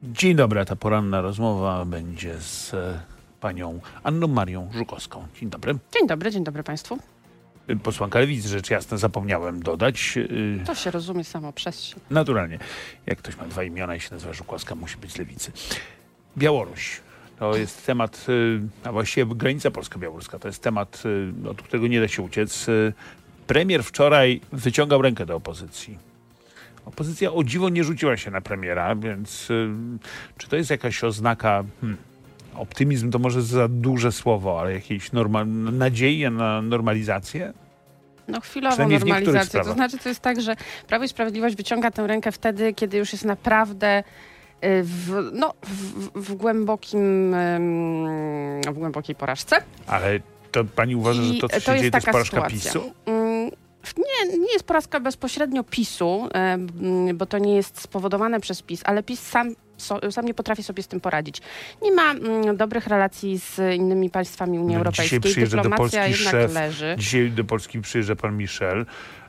Dzień dobry, ta poranna rozmowa będzie z panią Anną Marią Żukowską. Dzień dobry Państwu. Posłanka Lewicy, rzecz jasna, zapomniałem dodać. To się rozumie samo przez się. Naturalnie. Jak ktoś ma dwa imiona i się nazywa Żukowska, musi być z Lewicy. Białoruś. To jest temat, a właściwie granica polsko-białoruska, to jest temat, od którego nie da się uciec. Premier wczoraj wyciągał rękę do opozycji. Opozycja o dziwo nie rzuciła się na premiera, więc czy to jest jakaś oznaka, optymizm to może za duże słowo, ale jakiejś nadziei na normalizację? No chwilową normalizację. To znaczy, to jest tak, że Prawo i Sprawiedliwość wyciąga tę rękę wtedy, kiedy już jest naprawdę w głębokiej porażce. Ale to pani uważa, że to, co się dzieje, to jest porażka PiS-u? Nie jest porażka bezpośrednio PiS-u, bo to nie jest spowodowane przez PiS, ale PiS sam nie potrafi sobie z tym poradzić. Nie ma dobrych relacji z innymi państwami Unii Europejskiej. Dyplomacja jednak leży. Dzisiaj do Polski przyjeżdża pan Michel.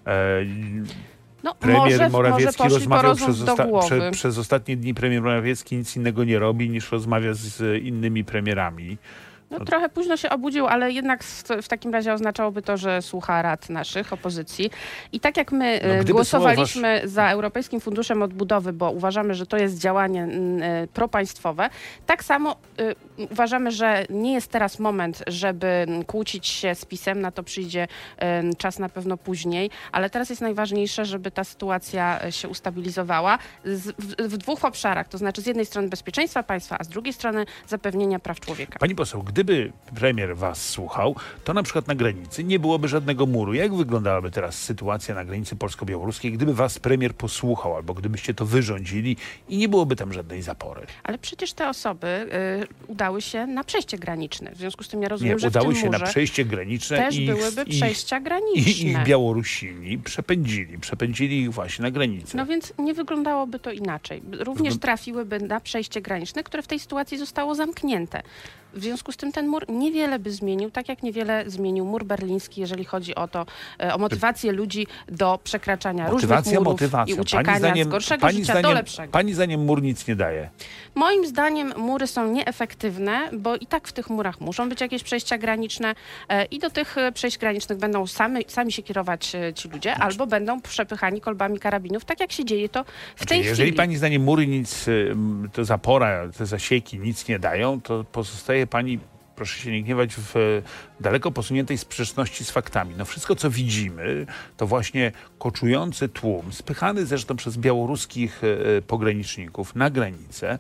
Premier Morawiecki rozmawiał przez ostatnie dni. Premier Morawiecki nic innego nie robi, niż rozmawia z innymi premierami. Trochę późno się obudził, ale jednak w takim razie oznaczałoby to, że słucha rad naszych opozycji. I tak jak my głosowaliśmy za Europejskim Funduszem Odbudowy, bo uważamy, że to jest działanie propaństwowe, tak samo uważamy, że nie jest teraz moment, żeby kłócić się z PiS-em, na to przyjdzie czas na pewno później, ale teraz jest najważniejsze, żeby ta sytuacja się ustabilizowała w dwóch obszarach, to znaczy z jednej strony bezpieczeństwa państwa, a z drugiej strony zapewnienia praw człowieka. Pani poseł, gdyby premier was słuchał, to na przykład na granicy nie byłoby żadnego muru. Jak wyglądałaby teraz sytuacja na granicy polsko-białoruskiej, gdyby was premier posłuchał, albo gdybyście to wyrządzili i nie byłoby tam żadnej zapory? Ale przecież te osoby udały się na przejście graniczne. W związku z tym ja rozumiem, że udały się na przejście graniczne też byłyby przejścia graniczne. I ich Białorusini przepędzili ich właśnie na granicę. No więc nie wyglądałoby to inaczej. Również trafiłyby na przejście graniczne, które w tej sytuacji zostało zamknięte. W związku z tym ten mur niewiele by zmienił, tak jak niewiele zmienił mur berliński, jeżeli chodzi o to, o motywację ludzi do przekraczania różnych murów i uciekania z gorszego życia do lepszego. Pani zdaniem mur nic nie daje? Moim zdaniem mury są nieefektywne, bo i tak w tych murach muszą być jakieś przejścia graniczne i do tych przejść granicznych będą sami się kierować ci ludzie, albo będą przepychani kolbami karabinów, tak jak się dzieje to w tej chwili. Jeżeli pani zdaniem mury nic, to zapora, te zasieki nic nie dają, to pozostaje pani, proszę się nie gniewać, w daleko posuniętej sprzeczności z faktami. No wszystko, co widzimy, to właśnie koczujący tłum, spychany zresztą przez białoruskich pograniczników na granicę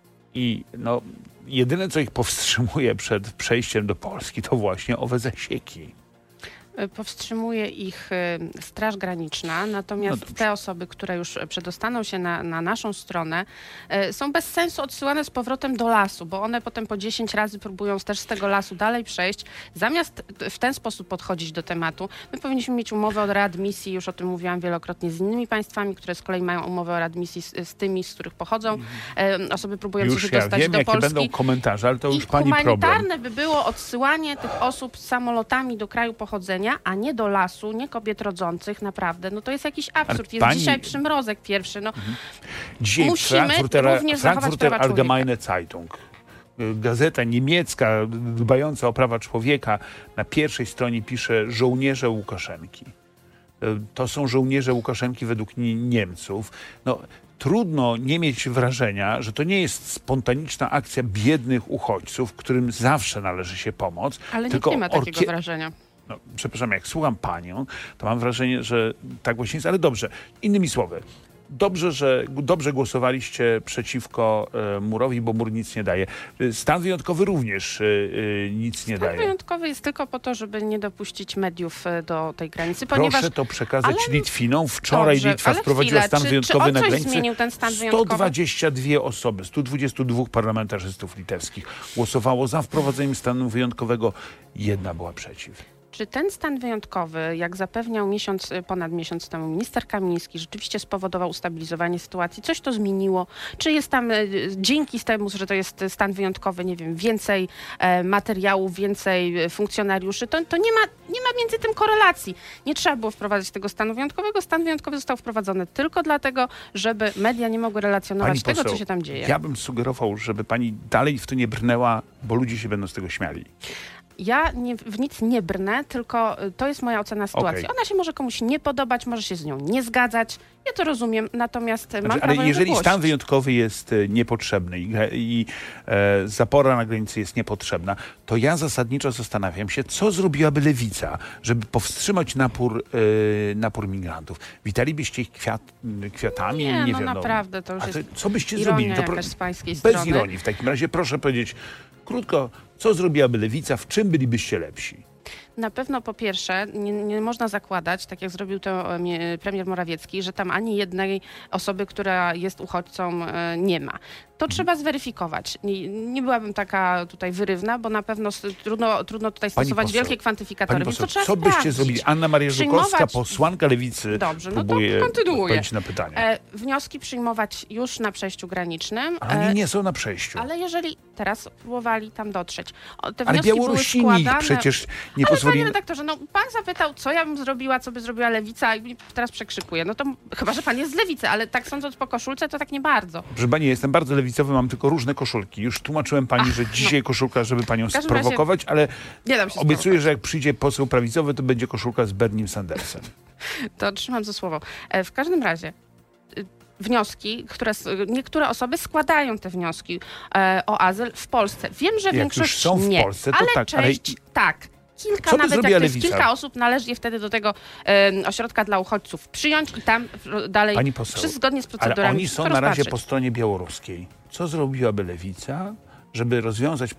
i jedyne, co ich powstrzymuje przed przejściem do Polski, to właśnie owe zasieki. Powstrzymuje ich Straż Graniczna, natomiast te osoby, które już przedostaną się na naszą stronę, są bez sensu odsyłane z powrotem do lasu, bo one potem po 10 razy próbują też z tego lasu dalej przejść. Zamiast w ten sposób podchodzić do tematu, my powinniśmy mieć umowę o readmisji, już o tym mówiłam wielokrotnie, z innymi państwami, które z kolei mają umowę o readmisji z tymi, z których pochodzą osoby próbujące się dostać do Polski. Jakie będą komentarze, ale to już pani problem. Humanitarne by było odsyłanie tych osób samolotami do kraju pochodzenia, a nie do lasu, nie kobiet rodzących, naprawdę. To jest jakiś absurd. Jest dzisiaj przymrozek pierwszy. Dzisiaj musimy również zachować prawa Allgemeine Zeitung, gazeta niemiecka dbająca o prawa człowieka, na pierwszej stronie pisze żołnierze Łukaszenki. To są żołnierze Łukaszenki według Niemców. Trudno nie mieć wrażenia, że to nie jest spontaniczna akcja biednych uchodźców, którym zawsze należy się pomoc. Ale nikt nie ma takiego wrażenia. Przepraszam, jak słucham panią, to mam wrażenie, że tak właśnie jest, ale dobrze. Innymi słowy, dobrze głosowaliście przeciwko murowi, bo mur nic nie daje. Stan wyjątkowy również nic nie daje. Stan wyjątkowy jest tylko po to, żeby nie dopuścić mediów do tej granicy. Proszę to przekazać Litwinom. Wczoraj Litwa wprowadziła stan wyjątkowy na granicę. Zmienił ten stan wyjątkowy? 122 osoby, 122 parlamentarzystów litewskich głosowało za wprowadzeniem stanu wyjątkowego. Jedna była przeciw. Czy ten stan wyjątkowy, jak zapewniał ponad miesiąc temu minister Kamiński, rzeczywiście spowodował ustabilizowanie sytuacji? Coś to zmieniło? Czy jest tam dzięki temu, że to jest stan wyjątkowy, nie wiem, więcej materiałów, więcej funkcjonariuszy? To nie ma między tym korelacji. Nie trzeba było wprowadzać tego stanu wyjątkowego. Stan wyjątkowy został wprowadzony tylko dlatego, żeby media nie mogły relacjonować tego, co się tam dzieje. Ja bym sugerował, żeby pani dalej w to nie brnęła, bo ludzie się będą z tego śmiali. Ja w nic nie brnę, tylko to jest moja ocena sytuacji. Okay. Ona się może komuś nie podobać, może się z nią nie zgadzać. Ja to rozumiem, natomiast mam prawo ale jeżeli ją stan wyjątkowy jest niepotrzebny i zapora na granicy jest niepotrzebna, to ja zasadniczo zastanawiam się, co zrobiłaby Lewica, żeby powstrzymać napór migrantów. Witalibyście ich kwiatami? Nie wiem. Naprawdę, to już jest co byście zrobili? To z pańskiej bez strony. ironii w takim razie. Proszę powiedzieć krótko, co zrobiłaby Lewica, w czym bylibyście lepsi? Na pewno po pierwsze nie można zakładać, tak jak zrobił to premier Morawiecki, że tam ani jednej osoby, która jest uchodźcą, nie ma. To trzeba zweryfikować. Nie byłabym taka tutaj wyrywna, bo na pewno trudno tutaj stosować wielkie kwantyfikatory. Pani poseł, więc to trzeba co byście zrobili? Anna Maria Żukowska, posłanka Lewicy, Dobrze, próbuje to kontynuuję. odpowiedzieć na pytanie. Wnioski przyjmować już na przejściu granicznym. Ale oni nie są na przejściu. Ale jeżeli teraz próbowali tam dotrzeć, te ale wnioski Białorusini były składane. przecież nie ale pozwolili. Panie redaktorze, pan zapytał, co ja bym zrobiła, co by zrobiła Lewica i teraz przekrzykuję. No to chyba, że pan jest z Lewicy, ale tak sądząc po koszulce, to tak nie bardzo. Proszę pani, jestem bardzo lewicowy, mam tylko różne koszulki. Już tłumaczyłem pani, że dzisiaj koszulka, żeby panią sprowokować, ale obiecuję, że jak przyjdzie poseł prawicowy, to będzie koszulka z Bernim Sandersem. To trzymam za słowo. W każdym razie wnioski, niektóre osoby składają te wnioski o azyl w Polsce. Wiem, że większość już są w nie, Polsce, to ale tak. część tak. Kilka, nawet jak to jest kilka osób, należy je wtedy do tego ośrodka dla uchodźców przyjąć i tam dalej, pani poseł, zgodnie z procedurami. Ale oni są na razie po stronie białoruskiej. Co zrobiłaby Lewica, żeby rozwiązać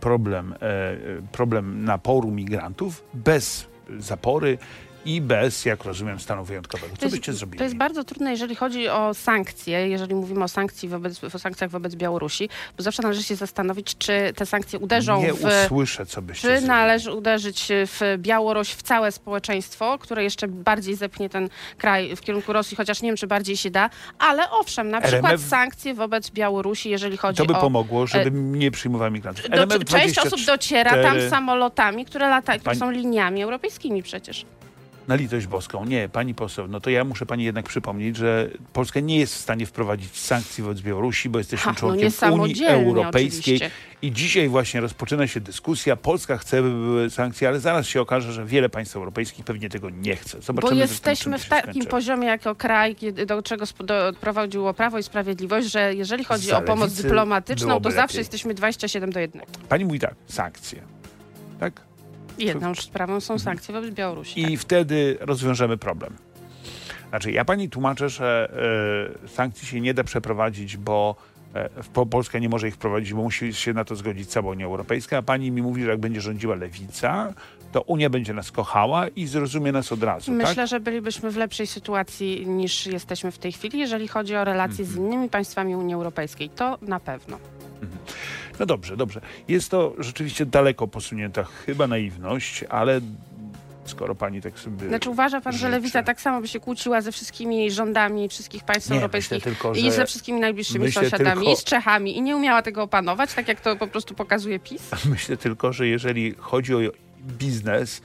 problem naporu migrantów bez zapory i bez, jak rozumiem, stanu wyjątkowego? Co byście zrobili? To jest bardzo trudne, jeżeli chodzi o sankcje, jeżeli mówimy o sankcjach wobec Białorusi, bo zawsze należy się zastanowić, czy te sankcje uderzą Nie usłyszę, co byście zrobili. Czy należy uderzyć w Białoruś, w całe społeczeństwo, które jeszcze bardziej zepchnie ten kraj w kierunku Rosji, chociaż nie wiem, czy bardziej się da, ale owszem, na przykład sankcje wobec Białorusi, jeżeli chodzi o... To by pomogło, żeby nie przyjmowała migrantów. Część osób dociera tam samolotami, które są liniami europejskimi przecież. Na litość boską. Nie, pani poseł, no to ja muszę pani jednak przypomnieć, że Polska nie jest w stanie wprowadzić sankcji wobec Białorusi, bo jesteśmy członkiem Unii Europejskiej. Oczywiście. I dzisiaj właśnie rozpoczyna się dyskusja. Polska chce, by były sankcje, ale zaraz się okaże, że wiele państw europejskich pewnie tego nie chce. Zobaczymy, bo jesteśmy w takim poziomie jako kraj, do czego doprowadziło Prawo i Sprawiedliwość, że jeżeli chodzi o pomoc dyplomatyczną, to zawsze jesteśmy 27:1. Pani mówi tak, sankcje. Tak? Jedną sprawą są sankcje wobec Białorusi. I wtedy rozwiążemy problem. Znaczy, ja pani tłumaczę, że sankcji się nie da przeprowadzić, bo Polska nie może ich wprowadzić, bo musi się na to zgodzić cała Unia Europejska, a pani mi mówi, że jak będzie rządziła Lewica, to Unia będzie nas kochała i zrozumie nas od razu. Myślę, że bylibyśmy w lepszej sytuacji niż jesteśmy w tej chwili, jeżeli chodzi o relacje z innymi państwami Unii Europejskiej. To na pewno. No dobrze. Jest to rzeczywiście daleko posunięta chyba naiwność, ale skoro pani tak sobie... Znaczy uważa pan, że Lewica tak samo by się kłóciła ze wszystkimi rządami wszystkich państw europejskich i ze wszystkimi najbliższymi sąsiadami i z Czechami i nie umiała tego opanować, tak jak to po prostu pokazuje PiS? Myślę tylko, że jeżeli chodzi o biznes,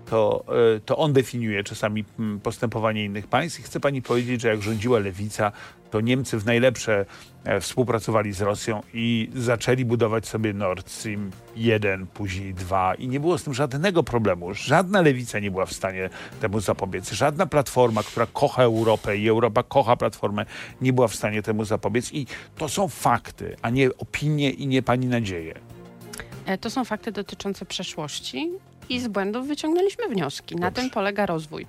to on definiuje czasami postępowanie innych państw i chce pani powiedzieć, że jak rządziła Lewica, to Niemcy w najlepsze współpracowali z Rosją i zaczęli budować sobie Nord Stream 1, później 2 i nie było z tym żadnego problemu. Żadna lewica nie była w stanie temu zapobiec. Żadna platforma, która kocha Europę i Europa kocha platformę, nie była w stanie temu zapobiec i to są fakty, a nie opinie i nie pani nadzieje. To są fakty dotyczące przeszłości i z błędów wyciągnęliśmy wnioski. Na tym polega rozwój.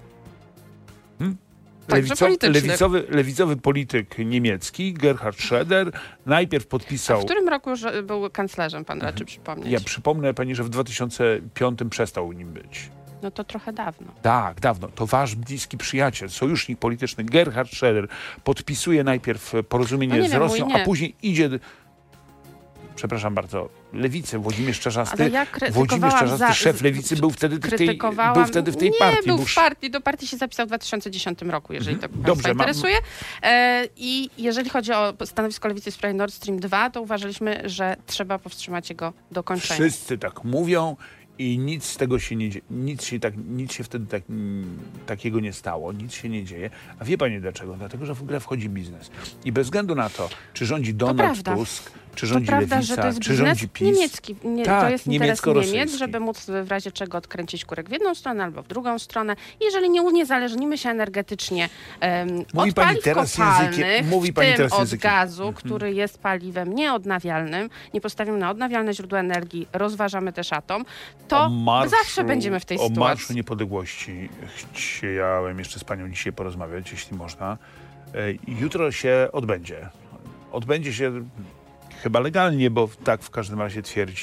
Lewicowy polityk niemiecki, Gerhard Schröder, najpierw podpisał... A w którym roku był kanclerzem, pan raczy przypomnieć? Ja przypomnę pani, że w 2005 przestał nim być. No to trochę dawno. Tak, dawno. To wasz bliski przyjaciel, sojusznik polityczny Gerhard Schröder podpisuje najpierw porozumienie z Rosją, a później idzie... przepraszam bardzo, Lewicy, Włodzimierz Czarzasty, Ale ja szef Lewicy, był wtedy w tej partii. Był w partii. Do partii się zapisał w 2010 roku, jeżeli to Państwa interesuje. I jeżeli chodzi o stanowisko Lewicy w sprawie Nord Stream 2, to uważaliśmy, że trzeba powstrzymać jego dokończenie. Wszyscy tak mówią i nic z tego się nie dzieje. Nic się wtedy takiego nie stało, nic się nie dzieje. A wie pani dlaczego? Dlatego, że w grę wchodzi biznes. I bez względu na to, czy rządzi Donald Tusk, czy rządzi Lewica, że to jest czy rządzi PiS. Niemiecki. To jest interes Niemiec, żeby móc w razie czego odkręcić kurek w jedną stronę albo w drugą stronę. Jeżeli nie uniezależnimy się energetycznie od paliw kopalnych, w tym od gazu, który jest paliwem nieodnawialnym, nie postawimy na odnawialne źródła energii, rozważamy też atom, to zawsze będziemy w tej sytuacji. O Marszu Niepodległości chciałem jeszcze z panią dzisiaj porozmawiać, jeśli można. Jutro się odbędzie. Odbędzie się chyba legalnie, bo tak w każdym razie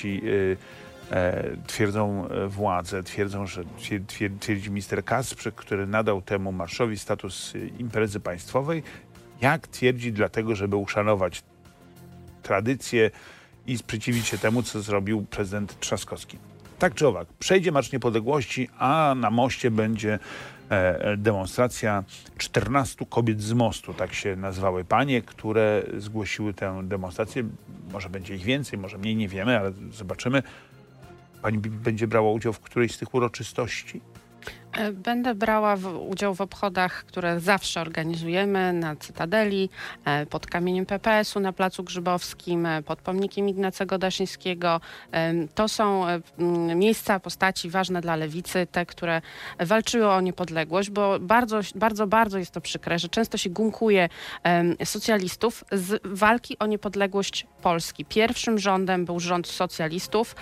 twierdzą władze, twierdzi minister Kasprzyk, który nadał temu marszowi status imprezy państwowej. Jak twierdzi, dlatego, żeby uszanować tradycję i sprzeciwić się temu, co zrobił prezydent Trzaskowski. Tak czy owak, przejdzie Marsz Niepodległości, a na moście będzie demonstracja 14 kobiet z mostu, tak się nazywały panie, które zgłosiły tę demonstrację. Może będzie ich więcej, może mniej, nie wiemy, ale zobaczymy. Pani będzie brała udział w którejś z tych uroczystości? Będę brała udział w obchodach, które zawsze organizujemy na Cytadeli, pod kamieniem PPS-u na Placu Grzybowskim, pod pomnikiem Ignacego Daszyńskiego. To są miejsca, postaci ważne dla lewicy, te, które walczyły o niepodległość, bo bardzo jest to przykre, że często się gumkuje socjalistów z walki o niepodległość Polski. Pierwszym rządem był rząd socjalistów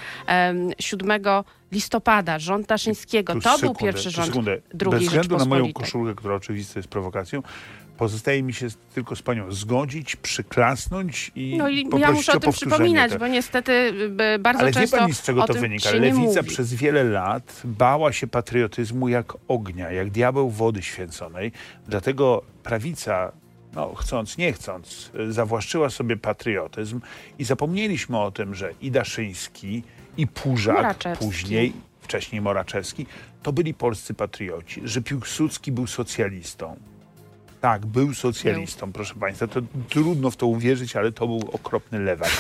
7 listopada, rząd Daszyńskiego. Był pierwszy rząd drugiej Bez względu na moją Rzeczpospolitej. koszulkę, która oczywiście jest prowokacją, pozostaje mi się tylko z panią zgodzić, przyklasnąć i poprosić ja muszę o tym powtórzenie przypominać, bo niestety bardzo Ale często wie pani, z czego to wynika? Lewica przez wiele lat bała się patriotyzmu jak ognia, jak diabeł wody święconej. Dlatego prawica, chcąc, nie chcąc, zawłaszczyła sobie patriotyzm i zapomnieliśmy o tym, że i Daszyński, i Pużak, wcześniej Moraczewski, to byli polscy patrioci, że Piłsudski był socjalistą. Tak, był socjalistą, proszę państwa. To trudno w to uwierzyć, ale to był okropny lewak.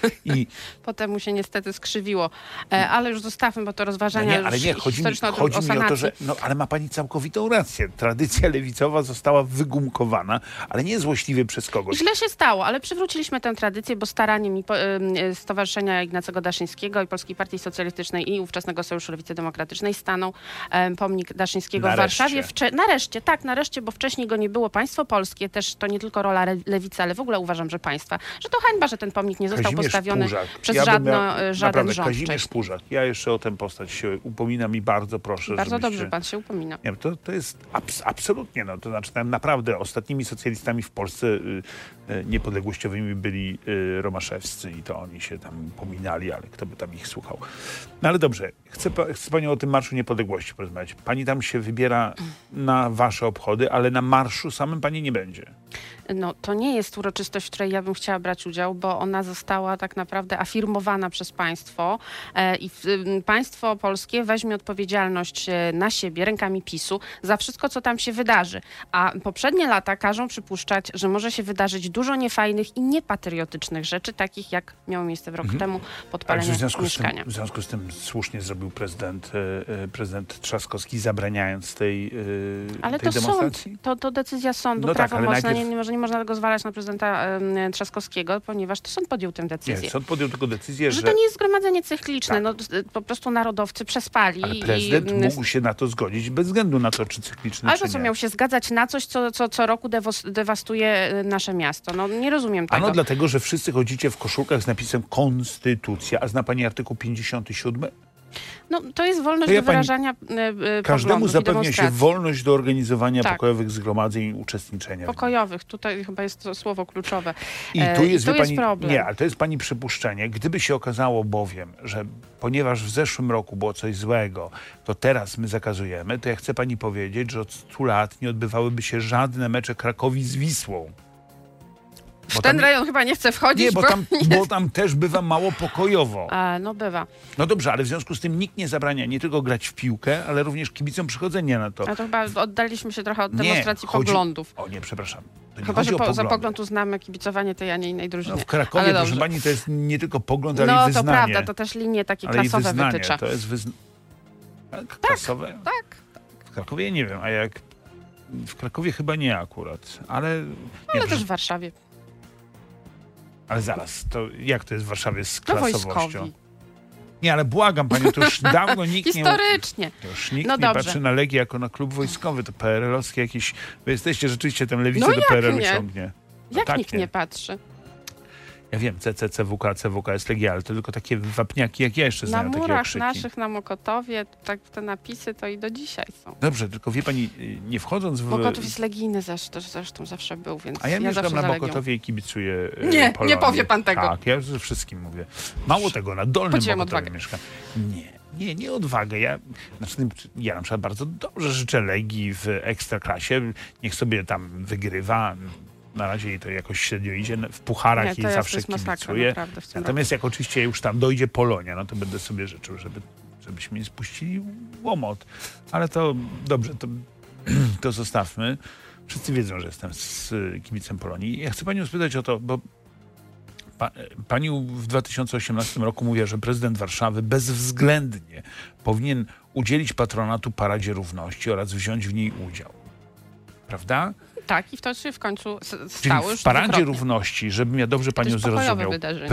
Potem mu się niestety skrzywiło. Ale już zostawmy, bo to rozważania chodzi mi o to, że ale ma pani całkowitą rację. Tradycja lewicowa została wygumkowana, ale nie złośliwie przez kogoś. Źle się stało, ale przywróciliśmy tę tradycję, bo staraniem Stowarzyszenia Ignacego Daszyńskiego i Polskiej Partii Socjalistycznej i ówczesnego Sojuszu Lewicy Demokratycznej stanął pomnik Daszyńskiego w Warszawie. Nareszcie, bo wcześniej go nie było. Państwo polskie, też to nie tylko rola lewicy, ale w ogóle uważam, że państwa, że to hańba, że ten pomnik nie został postawiony przez żaden rząd. Kazimierz Pużak. Ja jeszcze o tę postać się upominam i bardzo proszę, Bardzo dobrze pan się upomina. Nie, to jest absolutnie, to znaczy naprawdę ostatnimi socjalistami w Polsce niepodległościowymi byli Romaszewscy i to oni się tam pominali, ale kto by tam ich słuchał. No ale dobrze, chcę z panią o tym Marszu Niepodległości porozmawiać. Pani tam się wybiera na wasze obchody, ale na marszu samym pani nie będzie. To nie jest uroczystość, w której ja bym chciała brać udział, bo ona została tak naprawdę afirmowana przez państwo i państwo polskie weźmie odpowiedzialność na siebie rękami PiS-u za wszystko, co tam się wydarzy. A poprzednie lata każą przypuszczać, że może się wydarzyć dużo niefajnych i niepatriotycznych rzeczy, takich jak miało miejsce w rok temu podpalenie mieszkania. W związku z tym słusznie zrobił prezydent Trzaskowski, zabraniając tej demonstracji? Ale to decyzja sądu prawomocna. Nie można tego zwalać na prezydenta Trzaskowskiego, ponieważ to sąd podjął tę decyzję. Nie, sąd podjął tylko decyzję, że to nie jest zgromadzenie cykliczne. Po prostu narodowcy przespali. Ale prezydent mógł się na to zgodzić bez względu na to, czy cykliczne, czy nie. Ale co, miał się zgadzać na coś, co roku dewastuje nasze miasto? Nie rozumiem tego. Dlatego, że wszyscy chodzicie w koszulkach z napisem Konstytucja. A zna pani artykuł 57? To jest wolność do wyrażania każdemu zapewnia się wolność do organizowania pokojowych zgromadzeń i uczestniczenia. Pokojowych. Tutaj chyba jest to słowo kluczowe. I tu jest problem. Nie, ale to jest pani przypuszczenie. Gdyby się okazało bowiem, że ponieważ w zeszłym roku było coś złego, to teraz my zakazujemy, to ja chcę pani powiedzieć, że od 100 lat nie odbywałyby się żadne mecze Krakowi z Wisłą. W ten rejon chyba nie chcę wchodzić. Nie, bo tam też bywa mało pokojowo. No bywa. No dobrze, ale w związku z tym nikt nie zabrania nie tylko grać w piłkę, ale również kibicom przychodzenia na to. A to chyba oddaliśmy się trochę od demonstracji poglądów. O nie, przepraszam. Chyba, że za pogląd uznamy kibicowanie tej, a nie innej drużyny. No w Krakowie, proszę pani, to jest nie tylko pogląd, ale i wyznanie. No to prawda, to też linie takie klasowe wytycza. To jest klasowe? Tak. W Krakowie nie wiem, a jak... W Krakowie chyba nie akurat, ale... Ale też w Warszawie. Ale zaraz, to jak to jest w Warszawie z klasowością? Wojskowi. Nie, ale błagam pani, to już dawno nikt Historycznie. Już nikt nie patrzy na Legię jako na klub wojskowy, to PRL-owskie jakieś... Wy jesteście rzeczywiście tę lewicę do PRL-u ciągnie. Jak nikt nie patrzy? Ja wiem, CC, CWK, CWK, Legia, ale to tylko takie wapniaki, jak ja jeszcze znam takie okrzyki. Na murach naszych, na Mokotowie, tak te napisy to i do dzisiaj są. Dobrze, tylko wie pani, nie wchodząc w... Mokotów jest legijny zresztą zawsze był, więc a ja mieszkam zawsze na Mokotowie i kibicuję Polonii. Nie powie pan tego. Tak, ja ze wszystkim mówię. Mało tego, na Dolnym Mokotowie mieszkam. Nie odwagę. Ja na przykład bardzo dobrze życzę Legii w Ekstraklasie. Niech sobie tam wygrywa. Na razie jej to jakoś średnio idzie. W pucharach jej zawsze kibicuję. Natomiast jak oczywiście już tam dojdzie Polonia, no to będę sobie życzył, żebyśmy nie spuścili łomot. Ale to dobrze, to zostawmy. Wszyscy wiedzą, że jestem z kibicem Polonii. Ja chcę panią spytać o to, bo pani w 2018 roku mówiła, że prezydent Warszawy bezwzględnie powinien udzielić patronatu Paradzie Równości oraz wziąć w niej udział. Prawda? Tak, i to się w końcu Czyli stało już w Paradzie dwukrotnie. Równości, żebym ja dobrze panią zrozumiał.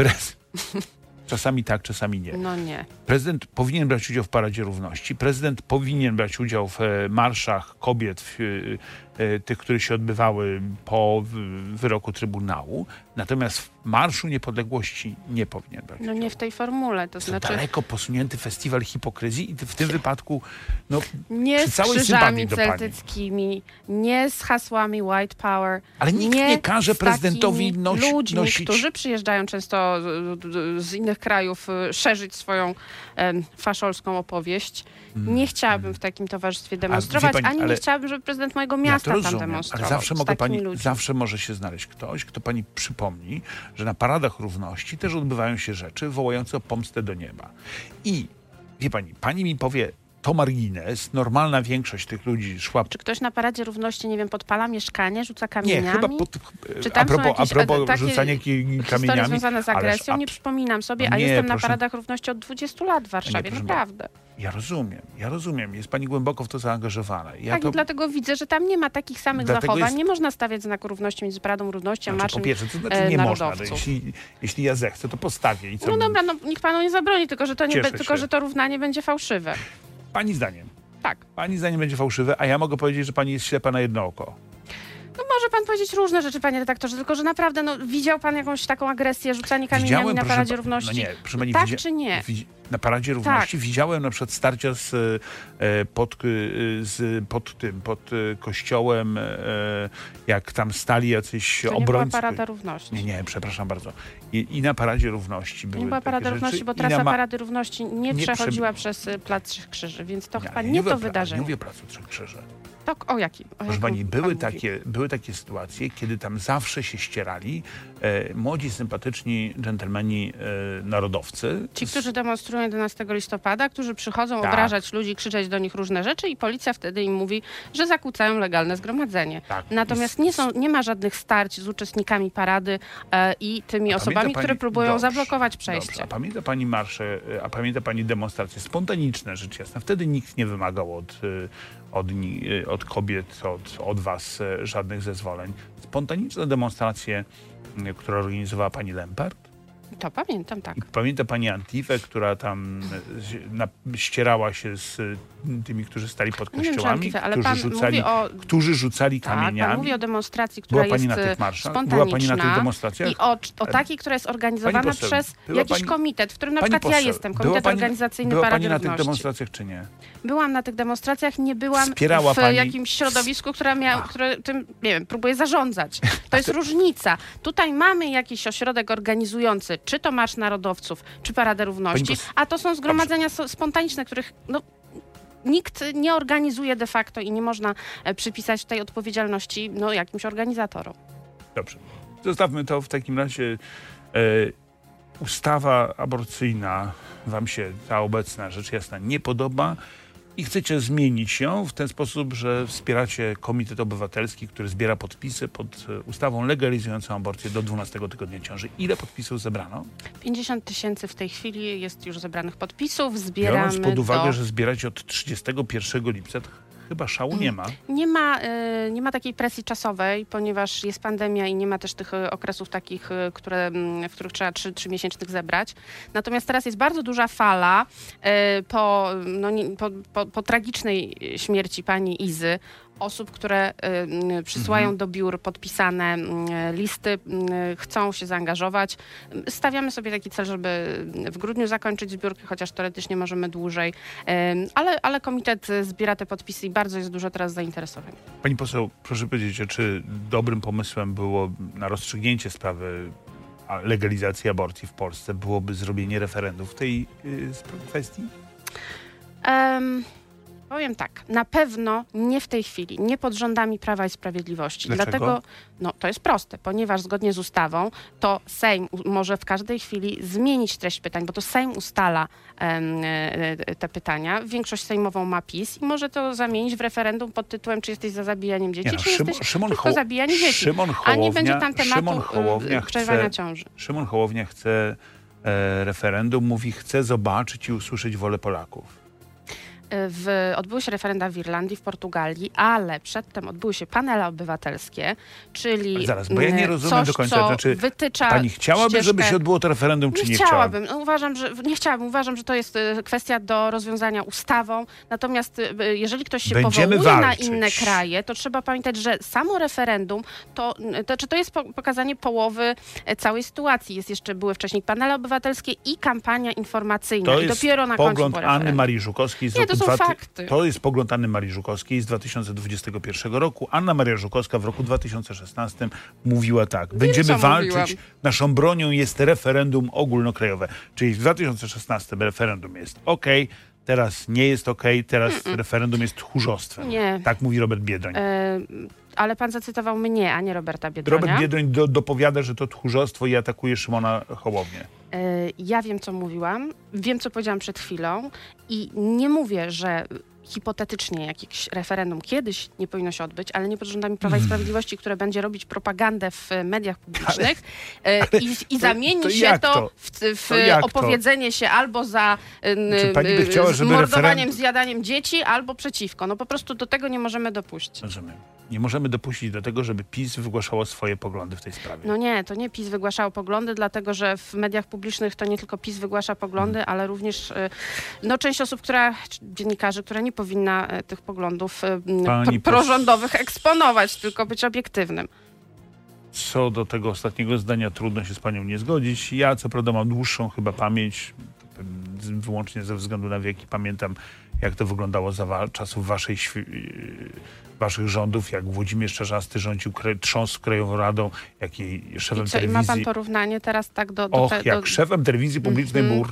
Czasami tak, czasami nie. No nie. Prezydent powinien brać udział w Paradzie Równości. Prezydent powinien brać udział w marszach kobiet, tych, które się odbywały po wyroku Trybunału. Natomiast w Marszu Niepodległości nie powinien brać udziału. No nie w tej formule. To znaczy... daleko posunięty festiwal hipokryzji i w tym wypadku nie przy z całej krzyżami celtyckimi, nie z hasłami white power. Ale nikt nie każe prezydentowi ludźmi, którzy przyjeżdżają często z innych krajów szerzyć swoją faszolską opowieść. Nie chciałabym w takim towarzystwie demonstrować, ani nie chciałabym, żeby prezydent mojego miasta tam demonstrował. Ale zawsze może się znaleźć ktoś, kto pani przypomni, że na Paradach Równości też odbywają się rzeczy wołające o pomstę do nieba. I wie pani mi powie, to margines, normalna większość tych ludzi szła... Czy ktoś na Paradzie Równości, nie wiem, podpala mieszkanie, rzuca kamieniami? Nie, chyba czy tam a propos rzucania kamieniami... związane z agresją, nie przypominam sobie, a jestem na Paradach Równości od 20 lat w Warszawie, naprawdę. Ja rozumiem. Jest pani głęboko w to zaangażowana. I dlatego widzę, że tam nie ma takich samych zachowań. Nie można stawiać znaku równości między Paradą Równości a marszem po pierwsze, to znaczy nie można. Jeśli ja zechcę, to postawię. No dobra, nikt panu nie zabroni, tylko że to równanie będzie fałszywe. Pani zdaniem. Tak. Pani zdaniem będzie fałszywe, a ja mogę powiedzieć, że pani jest ślepa na jedno oko. No może pan powiedzieć różne rzeczy, panie redaktorze, tylko że naprawdę widział pan jakąś taką agresję, rzucanie kamieniami na Paradzie Równości? No nie, proszę pani, tak czy nie? Na Paradzie Równości widziałem na przykład starcia pod kościołem, jak tam stali jacyś obrońcy. To nie była Parada Równości. Nie, przepraszam bardzo. I na Paradzie Równości były. Nie była Parada Równości, bo trasa Parady Równości nie przechodziła przez Plac Trzech Krzyży, więc to chyba nie to wydarzenie. Nie mówię Placu Trzech Krzyży. O jaki? Proszę pani, były takie sytuacje, kiedy tam zawsze się ścierali młodzi, sympatyczni dżentelmeni narodowcy. Ci, którzy demonstrują 11 listopada, którzy przychodzą obrażać ludzi, krzyczeć do nich różne rzeczy i policja wtedy im mówi, że zakłócają legalne zgromadzenie. Natomiast nie ma żadnych starć z uczestnikami parady i tymi osobami, które próbują zablokować przejście. Dobrze. A pamięta pani marsze, a pamięta pani demonstracje spontaniczne, rzecz jasna. Wtedy nikt nie wymagał od kobiet, od was żadnych zezwoleń. Spontaniczne demonstracje, które organizowała pani Lempart. To pamiętam, tak. I pamięta pani Antifę, która tam ścierała się z tymi, którzy stali pod kościołami, którzy rzucali kamieniami. Pan mówi o demonstracji, która jest spontaniczna. Była pani na tych demonstracjach? I o takiej, która jest organizowana przez jakiś komitet, w którym na przykład ja jestem, komitet organizacyjny Parady Równości. Była pani na tych demonstracjach, czy nie? Byłam na tych demonstracjach, nie byłam w jakimś środowisku, które tym, nie wiem, próbuje zarządzać. To jest różnica. Tutaj mamy jakiś ośrodek organizujący, czy to Marsz Narodowców, czy Paradę Równości, a to są zgromadzenia spontaniczne, których nikt nie organizuje de facto i nie można przypisać tej odpowiedzialności jakimś organizatorom. Dobrze. Zostawmy to w takim razie. Ustawa aborcyjna wam się ta obecna, rzecz jasna, nie podoba i chcecie zmienić ją w ten sposób, że wspieracie Komitet Obywatelski, który zbiera podpisy pod ustawą legalizującą aborcję do 12 tygodnia ciąży. Ile podpisów zebrano? 50 000 w tej chwili jest już zebranych podpisów. Zbieramy biorąc pod uwagę, że zbieracie od 31 lipca, chyba szału nie ma. Nie ma takiej presji czasowej, ponieważ jest pandemia i nie ma też tych okresów takich, w których trzeba 3 miesięcznych zebrać. Natomiast teraz jest bardzo duża fala po tragicznej śmierci pani Izy. Osób, które przysyłają do biur podpisane listy, chcą się zaangażować. Stawiamy sobie taki cel, żeby w grudniu zakończyć zbiórkę, chociaż teoretycznie możemy dłużej, ale komitet zbiera te podpisy i bardzo jest dużo teraz zainteresowań. Pani poseł, proszę powiedzieć, czy dobrym pomysłem było na rozstrzygnięcie sprawy legalizacji aborcji w Polsce byłoby zrobienie referendum w tej kwestii? Powiem tak, na pewno nie w tej chwili, nie pod rządami Prawa i Sprawiedliwości. Dlaczego? Dlatego to jest proste, ponieważ zgodnie z ustawą to Sejm może w każdej chwili zmienić treść pytań, bo to Sejm ustala te pytania. Większość sejmową ma PiS i może to zamienić w referendum pod tytułem, czy jesteś za zabijaniem dzieci, czy jesteś tylko zabijaniem dzieci, a nie będzie tam tematu przerywania ciąży. Szymon Hołownia chce referendum, mówi, chce zobaczyć i usłyszeć wolę Polaków. Odbyły się referenda w Irlandii, w Portugalii, ale przedtem odbyły się panele obywatelskie, czyli ale zaraz, bo ja nie rozumiem coś, do końca. co znaczy, wytycza pani chciałaby, ścieżkę... żeby się odbyło to referendum, czy nie chciałabym? Nie chciałabym. Uważam, że to jest kwestia do rozwiązania ustawą. Natomiast jeżeli ktoś się powołuje na inne kraje, to trzeba pamiętać, że samo referendum to jest pokazanie połowy całej sytuacji. Były wcześniej panele obywatelskie i kampania informacyjna. To i jest dopiero na końcu pogląd Anny Marii Żukowskiej z roku fakty. To jest pogląd Anny Marii Żukowskiej z 2021 roku. Anna Maria Żukowska w roku 2016 mówiła tak. Będziemy walczyć, naszą bronią jest referendum ogólnokrajowe. Czyli w 2016 referendum jest okej, teraz nie jest okej, teraz referendum jest tchórzostwem. Nie. Tak mówi Robert Biedroń. Ale pan zacytował mnie, a nie Roberta Biedronia. Robert Biedroń dopowiada, że to tchórzostwo i atakuje Szymona Hołownię. Ja wiem, co mówiłam, wiem, co powiedziałam przed chwilą i nie mówię, że hipotetycznie jakieś referendum kiedyś nie powinno się odbyć, ale nie pod rządami Prawa i Sprawiedliwości, które będzie robić propagandę w mediach publicznych i zamieni się to w opowiedzenie się albo za mordowaniem, zjadaniem dzieci, albo przeciwko. No po prostu do tego nie możemy dopuścić. Rozumiem. Nie możemy dopuścić do tego, żeby PiS wygłaszało swoje poglądy w tej sprawie. No nie, to nie PiS wygłaszało poglądy, dlatego że w mediach publicznych to nie tylko PiS wygłasza poglądy, ale również część osób, dziennikarzy, która nie powinna tych poglądów prorządowych eksponować, tylko być obiektywnym. Co do tego ostatniego zdania trudno się z panią nie zgodzić. Ja co prawda mam dłuższą chyba pamięć, wyłącznie ze względu na wiek i pamiętam, jak to wyglądało za czasów waszych rządów, jak Włodzimierz Czarzasty rządził, trząsł Krajową Radą, jak jej szefem telewizji... I ma pan porównanie teraz tak do... jak szefem telewizji publicznej był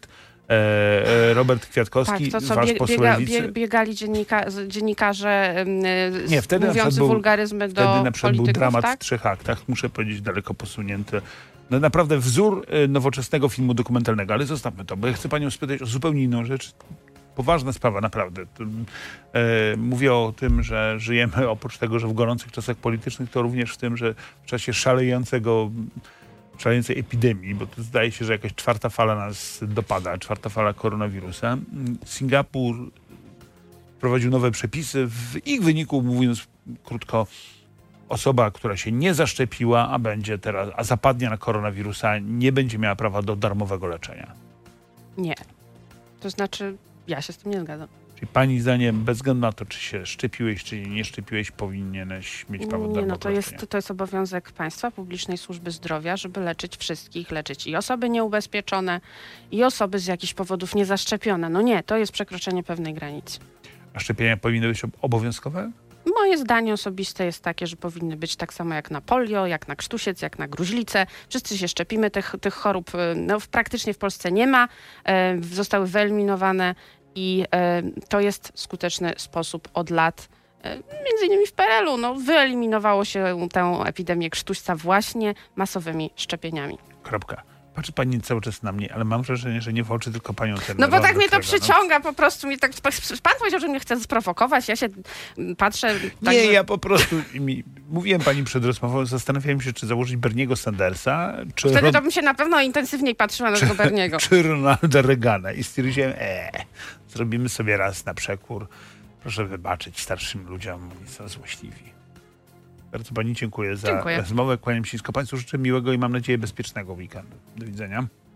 Robert Kwiatkowski, tak, to co wasz poseł Lewicy. Biegali dziennikarze mówiący wulgaryzmy do wtedy na przykład polityków, był dramat tak? w 3 aktach, muszę powiedzieć, daleko posunięty. No naprawdę wzór nowoczesnego filmu dokumentalnego, ale zostawmy to, bo ja chcę panią spytać o zupełnie inną rzecz. Poważna sprawa, naprawdę. Mówię o tym, że żyjemy oprócz tego, że w gorących czasach politycznych, to również w tym, że w czasie szalejącej epidemii, bo to zdaje się, że jakaś 4. fala nas dopada, 4. fala koronawirusa. Singapur wprowadził nowe przepisy. W ich wyniku, mówiąc krótko, osoba, która się nie zaszczepiła, a zapadnie na koronawirusa, nie będzie miała prawa do darmowego leczenia. Nie. To znaczy, ja się z tym nie zgadzam. Czyli pani zdaniem, bez względu na to, czy się szczepiłeś, czy nie szczepiłeś, powinieneś mieć prawo do darmowego leczenia? To jest obowiązek państwa, publicznej służby zdrowia, żeby leczyć wszystkich, leczyć i osoby nieubezpieczone, i osoby z jakichś powodów niezaszczepione. No nie, to jest przekroczenie pewnej granicy. A szczepienia powinny być obowiązkowe? Moje zdanie osobiste jest takie, że powinny być tak samo jak na polio, jak na krztusiec, jak na gruźlicę. Wszyscy się szczepimy, tych chorób praktycznie w Polsce nie ma, zostały wyeliminowane i to jest skuteczny sposób od lat między innymi w PRL-u, no, wyeliminowało się tę epidemię krztuśca właśnie masowymi szczepieniami. Kropka. Patrzy pani cały czas na mnie, ale mam wrażenie, że nie w oczy, tylko panią ten. No bo tak mnie to przyciąga, po prostu mnie tak. Pan powiedział, że mnie chce sprowokować, ja się patrzę. Tak, nie, ja po prostu mówiłem pani przed rozmową, zastanawiałem się, czy założyć Berniego Sandersa, czy wtedy to bym się na pewno intensywniej patrzyła na tego Berniego. Czy Ronalda Reagana. I stwierdziłem, zrobimy sobie raz na przekór. Proszę wybaczyć starszym ludziom, oni są złośliwi. Bardzo pani dziękuję za rozmowę. Kłaniam się nisko. Państwu życzę miłego i mam nadzieję bezpiecznego weekendu. Do widzenia.